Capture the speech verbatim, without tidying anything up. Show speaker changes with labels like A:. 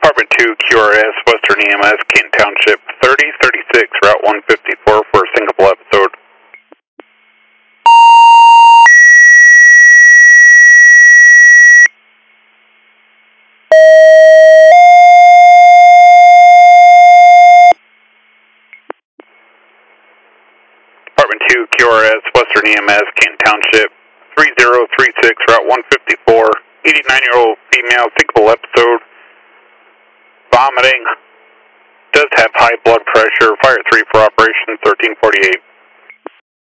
A: Department two Q R S, Western E M S, Canton Township, thirty thirty-six, Route one fifty-four for a single episode. Department two Q R S, Western E M S, Canton Township, three zero three six, Route one fifty-four, eighty-nine-year-old female, single episode, vomiting, does have high blood pressure, fire three for operation thirteen forty-eight.